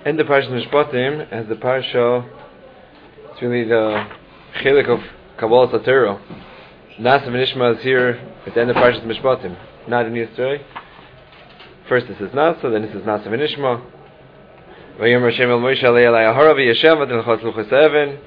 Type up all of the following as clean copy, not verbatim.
In the Parsha Mishpatim, as the Parsha, it's really the Chilik of Kabbalah Satero. Nasa v'Nishma is here at the end of Parsha Mishpatim, not in Yisrael. First it says Nasa, then it says Nasa v'Nishma. V'yom Hashem el Moshe alei alei ahara v'yashem ad l'chos luchos even.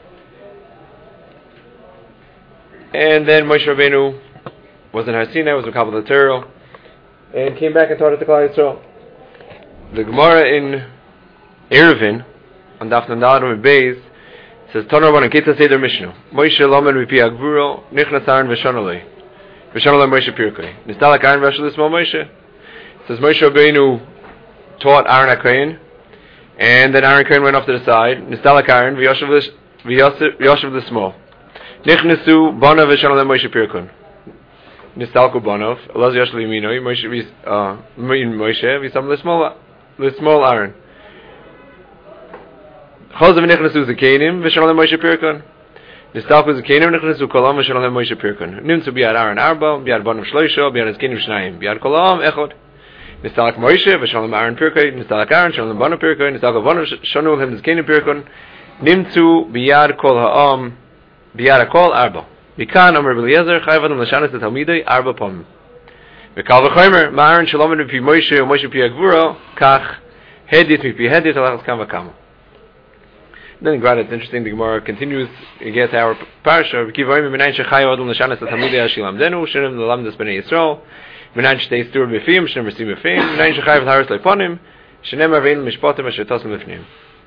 And then Moshe Rabbeinu was in Har Sinai, was in Kabbalah Satero, and came back and taught it to Klal Yisrael. The Gemara in Eruvin, on Daf Nandad and Beis, says, Tonar Rabbanan Kitza Seder Mishnah. Moshe Lamed Mipi Agvuro, Nichnas Aaron V'Shonalei. V'Shonalei Moshe Pirkei. Nistalak Aaron V'Shal Ismael Moshe. It says, Moshe Rabbeinu taught Aaron HaKohen, and then Aaron HaKohen went off to the side. Nistalak Aaron V'Yoshev L'Smol. Nichnasu Bana V'Shonalei Moshe Pirkei. Nistalku Banov, Elaz Yoshel Yiminoi, Moshe V'Sam L'Smol Aaron. Chozav Nichnasu Zakenim V'Shalom Moshe Pirkon. Nistalku Zakenim Nichnasu Kolam V'Shalom Moshe Pirkon. Nimtzu Biad Aaron Arba, Biad Banov Shloisho, Biad Zakenim Shnayim, Biad Kolam Echod. Nistalak Moshe V'Shalom Aaron Pirkon. Nistalak Aaron Shalom Banov Pirkon. Nistalku Banov Shonu Hem Zakenim Pirkon. Nimtzu Biad Kol Ha'am, Biad Kol Arba. Mikan Amar Beliezer Chayv Adam Lashanis Talmidei Arba Pom. Mikal V'Chomer Ma'Aaron Shalom Mipi Moshe Moshe Pi Agvuro Kach Hedit Mipi Hedit Alachas Kam V'Kam. Then it's interesting, the Gemara continues, it gets our parsha, Kivoim Minayin Shechayu Adol Nashanas Talmidei Hashilam Denu, Shirim L'Lamdas B'nei Yisrael, Minayin Shtei Stur B'Fim, Shirim B'Sim B'Fim, Minayin Shechayu V'Haris Leiponim, Shinem Arvein Mishpatim Asher Tosim L'Fnim.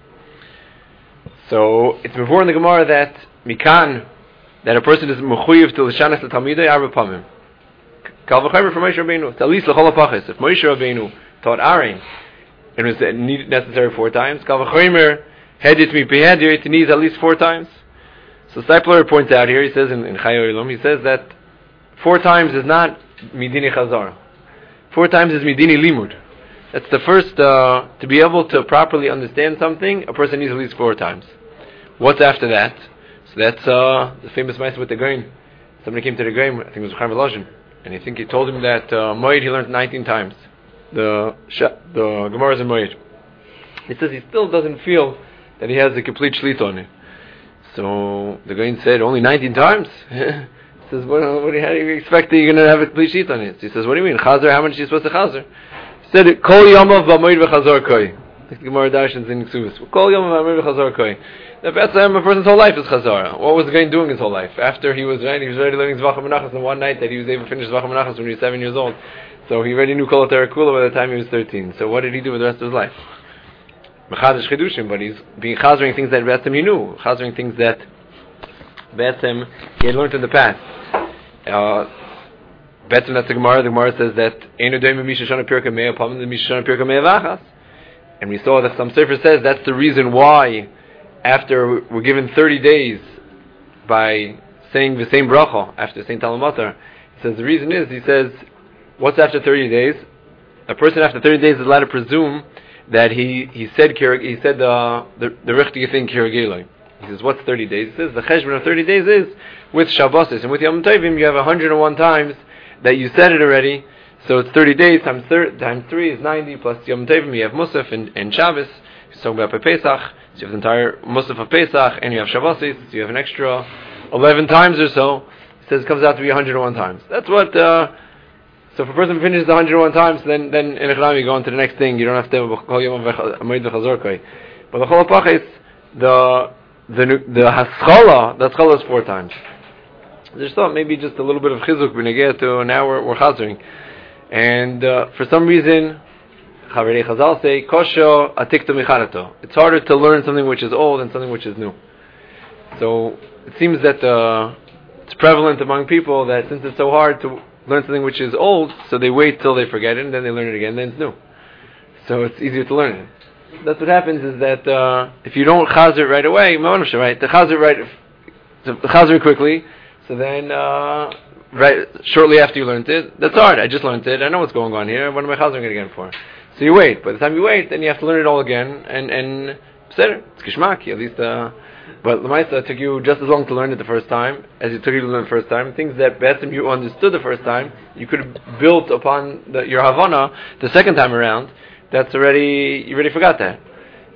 So, it's before in the Gemara that, Mikan, that a person is Mechuyev to L'Shanas Talmidei Arba Pamim. Kal V'Chaymer for Moshe Rabbeinu, at least L'Chol HaPachis, if Moshe Rabbeinu taught Aaron, it was necessary 4 times, Kal V'Chaymer, Hedit mi behedir, it needs at least 4 times. So Stipler points out here, he says in Chayo Ilum, he says that 4 times is not Midini Chazar. 4 times is Midini Limud. That's the first, to be able to properly understand something, a person needs at least 4 times. What's after that? So that's the famous mice with the grain. Somebody came to the grain, I think it was Chaim Velozhin, and I think he told him that Moed he learned 19 times. The Gemara is in Moed. He says he still doesn't feel that he has a complete shlita on it. So the guy said, only 19 times? He says, how do you expect that you're going to have a complete shlita on it? So he says, what do you mean? Chazer, how much are you supposed to chazer? He said, Kol Yomav V'Moed V'Chazor Koi. Like the Gemara Darshans in Ksubis. Kol Yomav V'Moed V'Chazor Koi. The best time a person's whole life is chazara. What was the guy doing his whole life? After he was already learning Zvachar Menachas, and one night that he was able to finish Zvachar Menachas when he was 7 years old. So he already knew Kol HaTerah by the time he was 13. So what did he do with the rest of his life? Mechadish Chidushim, but he's being chazering things that Be'etzem he knew, chazering things that Be'etzem he had learned in the past. Be'etzem, that's the Gemara says that Einu Doim Misha Shana Pirka Me'ah Pam the Misha Shana Pirka Me'ah Vachas. And we saw that some Sefer says that's the reason why after we're given 30 days by saying the same bracha after saying Talmud Matar, he says the reason is, he says, what's after 30 days? A person after 30 days is allowed to presume that he said the richtige thing Kirageloi. He says, what's 30 days? He says, the cheshbon of 30 days is with Shabbosis, and with Yom Tovim you have 101 times that you said it already, so it's 30 days times 3 is 90, plus Yom Tovim you have Musaf and Shabbos, he's talking about Pesach, so you have the entire Musaf of Pesach, and you have Shabbosis, so you have an extra 11 times or so. He says it comes out to be 101 times. That's what... So if a person finishes 101 times, then in Echram you go on to the next thing. You don't have to have Kol Yom V'Moed V'Chazor Koi. But the Chol HaPachis, the Haschala, the Haschala is 4 times. There's thought maybe just a little bit of Chizuk b'negeh to now we're chazering. And for some reason, Chavarei Chazal say, Kosho atikto micharato. It's harder to learn something which is old than something which is new. So it seems that it's prevalent among people that since it's so hard to learn something which is old, so they wait till they forget it, and then they learn it again, then it's new. So it's easier to learn it. That's what happens is that if you don't chazer it right away, right, the chazer it quickly, so then right shortly after you learned it, that's hard. I just learned it. I know what's going on here. What am I chazering it again for? So you wait. By the time you wait, then you have to learn it all again, and it's kishmak at least. But Lamaisa took you just as long to learn it the first time as it took you to learn the first time. Things that Be'etzem you understood the first time, you could have built upon your Havana the second time around. You already forgot that.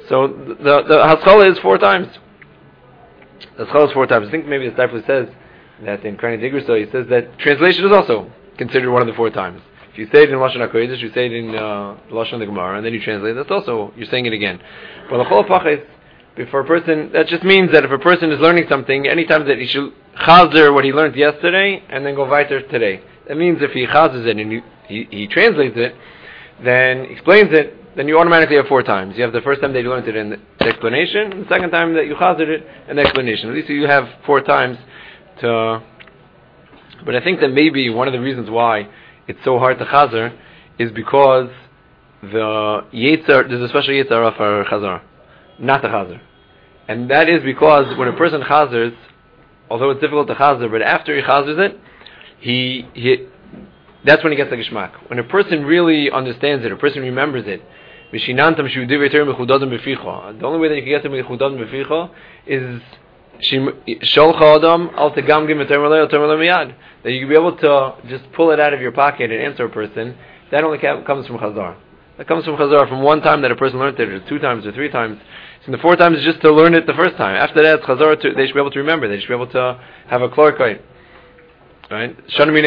So the haskalah is 4 times. The haskalah is 4 times. I think maybe the Stipler says that in Karnei Digruso, he says that translation is also considered one of the 4 times. If you say it in Lashon HaKodesh, you say it in Lashon of the Gemara, and then you translate, that's also, you're saying it again. But l'chol pachas, for a person, that just means that if a person is learning something, anytime that he should chazer what he learned yesterday, and then go weiter today. That means if he chazers it and he translates it, then explains it, then you automatically have 4 times. You have the first time that you learned it in the explanation, and the second time that you chazered it in the explanation. At least you have 4 times to... But I think that maybe one of the reasons why it's so hard to chazer is because there's a special yitzhara for chazar, not to chazer. And that is because when a person chazers, although it's difficult to chazer, but after he chazers it, that's when he gets the geshmak. When a person really understands it, a person remembers it, the only way that you can get to mechudadim beficha is that you can be able to just pull it out of your pocket and answer a person. That only comes from chazar. That comes from chazar, from one time that a person learned it, or 2 times, or 3 times. And the 4 times is just to learn it the first time. After that, chazar, they should be able to remember. They should be able to have a clarkite. Right? 40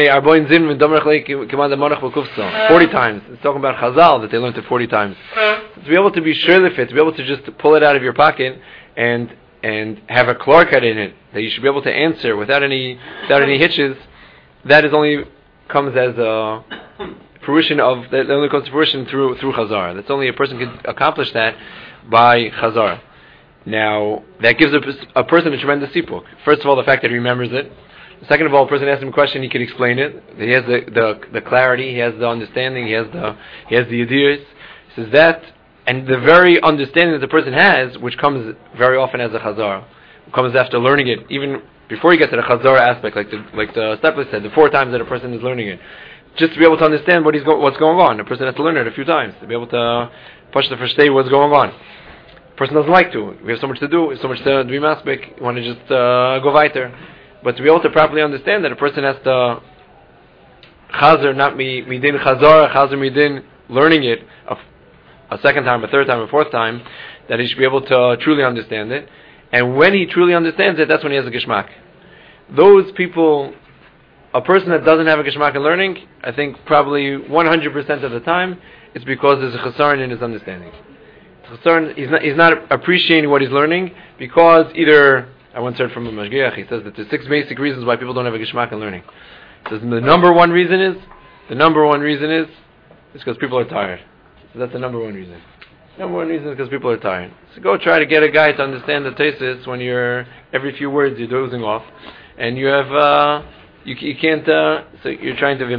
times. It's talking about chazal, that they learned it 40 times. To be able to be sure of it, to be able to just pull it out of your pocket and have a clarkite in it, that you should be able to answer without any hitches, that is only comes as a fruition of, that only comes to fruition through chazar. That's only a person can accomplish that by chazar. Now, that gives a person a tremendous sipuk. First of all, the fact that he remembers it. Second of all, a person asks him a question, he can explain it. He has the clarity, he has the understanding, he has the ideas. He says that, and the very understanding that the person has, which comes very often as a chazar, comes after learning it, even before you get to the chazar aspect, like the Stipler said, the 4 times that a person is learning it, just to be able to understand what's going on. A person has to learn it a few times to be able to push the first day what's going on. A person doesn't like to. We have so much to do, so much to be maspik. You want to just go weiter. But to be able to properly understand that a person has to chazer, not midin chazar, chazer midin, learning it a second time, a third time, a 4th time, that he should be able to truly understand it. And when he truly understands it, that's when he has a geshmak. Those people, a person that doesn't have a geshmak in learning, I think probably 100% of the time, it's because there's a chesaron in his understanding. He's not appreciating what he's learning, because either, I once heard from a mashgiach, he says that there's 6 basic reasons why people don't have a geshmak in learning. He says the number one reason is because people are tired. So that's the number one reason. Number one reason is because people are tired. So go try to get a guy to understand the thesis when every few words you're dozing off, and you have, you can't, so you're trying to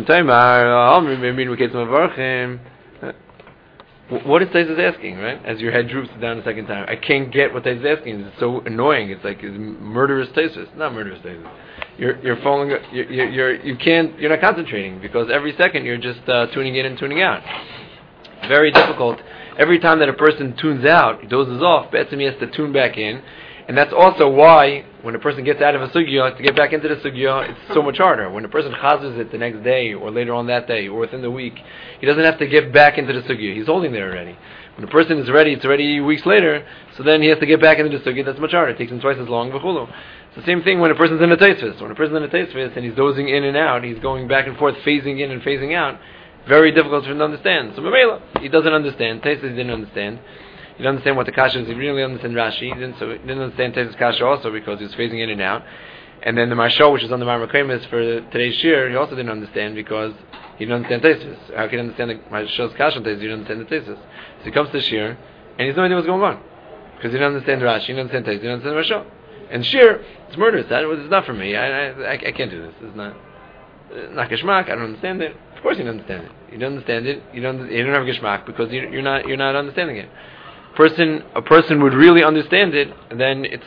what is Taisus asking, right? As your head droops down a second time. I can't get what Taisus is asking. It's so annoying. It's like it's murderous Taisus. Not murderous Taisus. You're falling, you're not concentrating, because every second you're just tuning in and tuning out. Very difficult. Every time that a person tunes out, he dozes off, Be'etzim he has to tune back in. And that's also why, when a person gets out of a sugya, to get back into the sugya, it's so much harder. When a person chazes it the next day, or later on that day, or within the week, he doesn't have to get back into the sugya. He's holding there already. When a person is ready, it's already weeks later, so then he has to get back into the sugya. That's much harder. It takes him twice as long. V'chulu. It's the same thing when a person's in a teisvis. When a person's in a teisvis and he's dozing in and out, he's going back and forth, phasing in and phasing out, very difficult for him to understand. So Mamela, he doesn't understand. Teisvis didn't understand. He didn't understand what the kasha is. He really didn't understand Rashi. He didn't understand Teisvis kasha also, because he was phasing in and out. And then the Mashal, which is on the Marmar Kremis for today's shir, he also didn't understand, because he didn't understand Teisvis. How can he understand the Mashal's kasha on Teisvis? He didn't understand the Teisvis. So he comes to shir, and he has no idea what's going on, because he didn't understand Rashi, he didn't understand Teisvis, he didn't understand Mashal. And shir, it's murderous. It's not for me. I can't do this. It's not geshmak. I don't understand it. Of course you don't understand it. You don't understand it. You don't have geshmak, because you're not understanding it. A person would really understand it, and then it's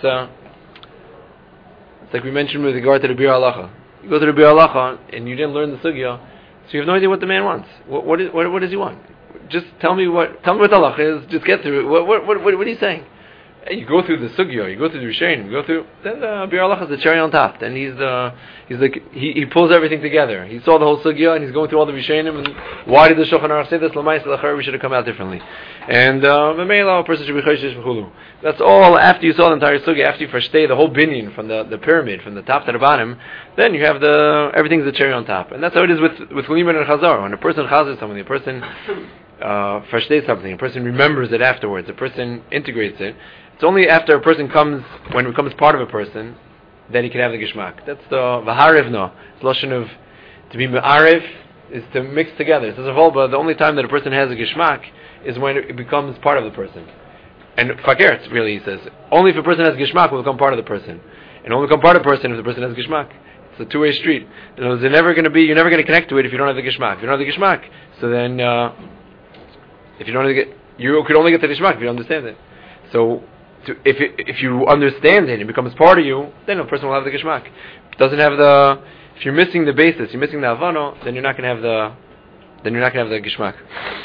like we mentioned with regard to the Bir Halacha. You go to the Bir Halacha and you didn't learn the sugya, so you have no idea what the man wants. What does he want? Just tell me what the halacha is. Just get through it. What are you saying? And you go through the sugya, you go through the Rishonim, you go through, then the Bir Allah is the cherry on top. Then he pulls everything together. He saw the whole sugya and he's going through all the Rishonim and why did the Shulchan Aruch say this? We should have come out differently. And Mamela, a person should be Choshesh V'chulu. That's all after you saw the entire sugya, after you versteh the whole binyan from the pyramid, from the top to the bottom, then you have everything's the cherry on top. And that's how it is with Liman and Chazar. When a person chazar something, a person versteht something, a person remembers it afterwards, a person integrates it. It's only after a person when it becomes part of a person, that he can have the gishmak. That's the v'harivna. It's lashon of to be me'ariv is to mix together. It says but the only time that a person has a gishmak is when it becomes part of the person. And fakert, really, he says, only if a person has gishmak will become part of the person, and only become part of the person if the person has gishmak. It's a two-way street. You're never going to connect to it if you don't have the gishmak. If you don't have the gishmak, so then if you don't have you could only get the gishmak if you don't understand it. So if you understand it, it becomes part of you, then a person will have the gishmak. If you're missing the basis, you're missing the havana, then you're not going to have the gishmak.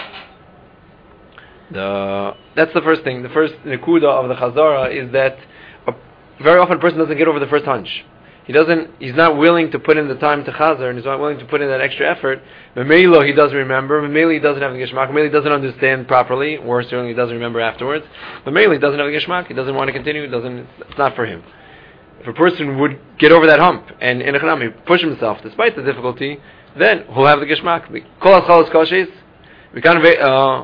That's the first thing. The first nekuda of the chazara is that very often a person doesn't get over the first hunch. He's not willing to put in the time to chazar, and he's not willing to put in that extra effort. Memelo, he doesn't remember. Memelo, he doesn't have the gishmak. Memelo, he doesn't understand properly. Or certainly he doesn't remember afterwards. Memelo, he doesn't have the gishmak. He doesn't want to continue. It's not for him. If a person would get over that hump and in a chanami push himself despite the difficulty, then he'll have the gishmak. Kol aschalos koshes. That's what it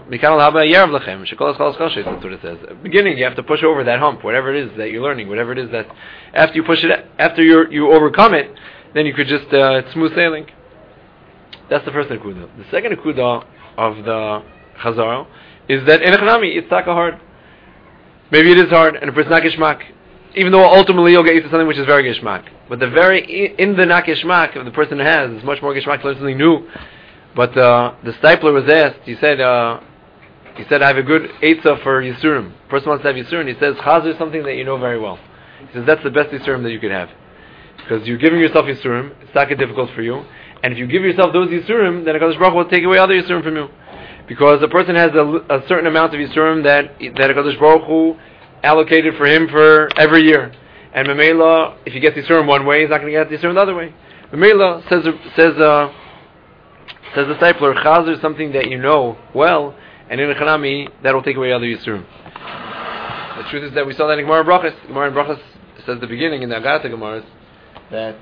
says. At the beginning, you have to push over that hump, whatever it is that you're learning, whatever it is that after you push it, after you overcome it, then you could just it's smooth sailing. That's the first nekuda. The second nekuda of the chazar is that in a chanami it's taka hard. Maybe it is hard, and a person not gishmak. Even though ultimately you'll get used to something which is very gishmak, but the in the not gishmak of the person has is much more gishmak to learn something new. But the stipler was asked. He said, "I have a good eitzah for Yisurim." Person wants to have Yisurim. He says, "Chazar is something that you know very well." He says that's the best Yisurim that you could have, because you're giving yourself Yisurim. It's not difficult for you, and if you give yourself those Yisurim, then HaKadosh Baruch Hu will take away other Yisurim from you, because a person has a certain amount of Yisurim that HaKadosh Baruch Hu allocated for him for every year. And Memela, if he gets Yisurim one way, he's not going to get Yisurim the other way. Memela says the discipler, chazar is something that you know well, and in a chanami, that will take away other yisurim. The truth is that we saw that in Gemara Brachas. Gemara Brachas says at the beginning, in the Agartha Gemaras, that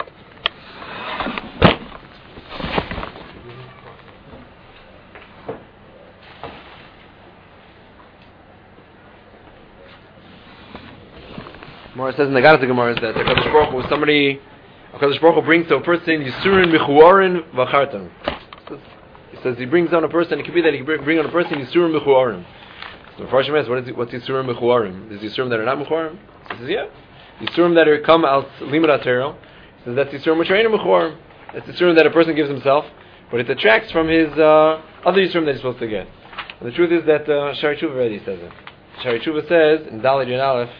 Gemara says in the Agartha Gemaras that HaKadosh Baruch Hu, HaKadosh Baruch Hu brings to a person yisurim mechuarin v'chartan. He says he brings down a person. It could be that he bring on a person yisurim mechuarim. So the Farshim asks, what's yisurim mechuarim? Is yisurim that are not mechuarim? He says, yeah, yisurim that are come al limud atero. He says that's yisurim which are ain't mechuarim. That's yisurim that a person gives himself, but it detracts from his other yisurim that he's supposed to get. And the truth is that Shari Tshuva already says it. Shari Tshuva says in Daled Yud Aleph,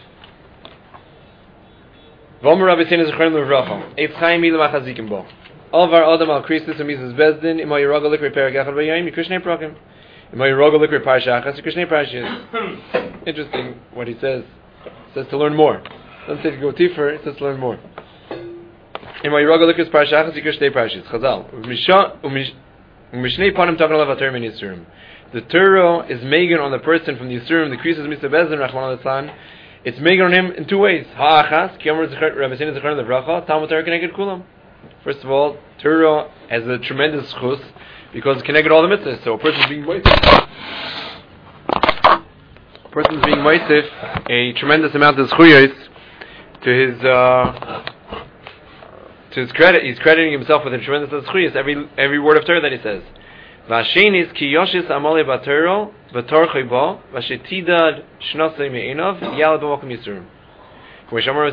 V'omer Rabbi Tzina Zechron Levracha, Eitz Chaim Milam Achazikim Bo. All of our Adam al Kristus and Mises Bezdin, Imo Yeroga Likri Perek Echad V'yayim, Yikrishne Prakim. Imo Yeroga Likri Parsha Achas, Yikrishne Parshas. Interesting what he says. He says to learn more. Doesn't say to go deeper, it says to learn more. Imo Yeroga Likri Parsha Achas, Yikrishne Parshas. Chazal. U'mishnei Panim Takon Alav HaTorah Min Yisurim. The Torah is magen on the person from the Yisurim, the Kristus Mises Bezdin, Rachman al-Tzlan. It's making on him in two ways. Ha'achas, Kiyomer Rabbi Tzina Zechron Levracha, Talmud Torah Keneged Kulam. First of all, Torah has a tremendous chus because it's connected all the mitzvahs. So a person's being moisef a tremendous amount of zchuyos to his credit. He's crediting himself with a tremendous amount of zchuyos every word of Torah that he says. Vashen is ki yoshis amale batero v'tor chayba vashetidad shnasei me'enav yalad b'mokum yisurim. Adam lamo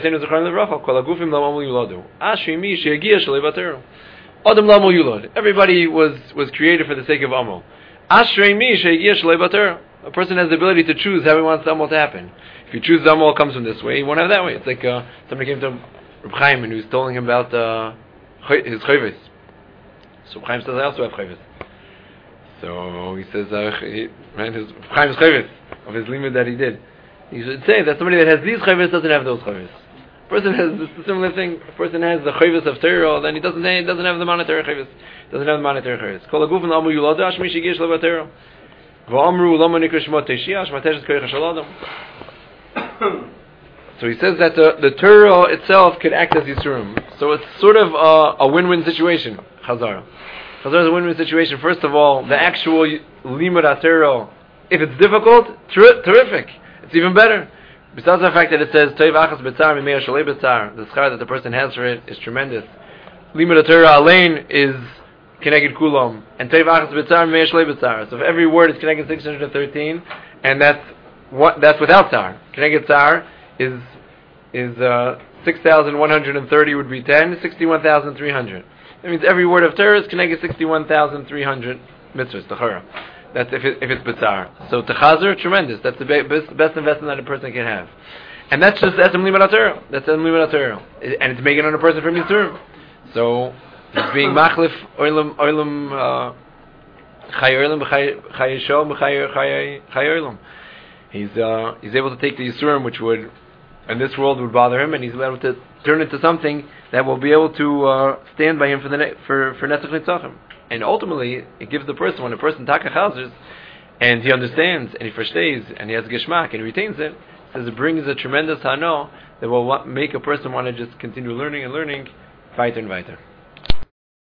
yulad. Everybody was created for the sake of Amal. A person has the ability to choose how he wants the Amal to happen. If you choose the Amal comes from this way, he won't have that way. It's like somebody came to Reb Chaim and he was telling him about his chayvus. So Reb Chaim says, I also have chayvus. So he says, his Chaim's chayvus of his limud that he did. You should say that somebody that has these chayvus doesn't have those chayvus. A person has a similar thing. A person has the chayvus of Torah, then he doesn't have the monetary chayvus. Doesn't have the monetary chayvus. Kol hagufin amu yulada ashmi shigish leva Torah. V'amru lama nikra shmot teishia shmatesh koyach shaladam. So he says that the Torah itself could act as Yisurim. So it's sort of a win-win situation. Chazar is a win-win situation. First of all, the actual limud HaTorah, if it's difficult, terrific. It's even better. Besides the fact that it says Toiv achas b'tzar mimei shalei b'tzar, the schar that the person has for it is tremendous. Limud HaTorah alain is keneged kulam, and Toiv achas b'tzar mimei shalei b'tzar. So if every word is keneged 613, and that's without tzar. Keneged tzar is 6,130 would be 10, 61,300. That means every word of Torah is connected 61,300 mitzvahs, techara. That's if it's B'tzar. So Techazer, tremendous. That's the best investment that a person can have. And that's Limud HaTorah. That's Limud HaTorah. And it's making on a person from Yisurim. So he's being machlif, oilam, chay oilam, chay shom, chay oilam. He's able to take the Yisurim, which would, in this world, would bother him, and he's able to turn it to something that will be able to stand by him for Netzach Nitzachim. And ultimately, it gives the person, when a person taka chazers, and he understands, and he verstays, and he has geschmack, and he retains it, says it brings a tremendous hano that will make a person want to just continue learning and learning, weiter and weiter.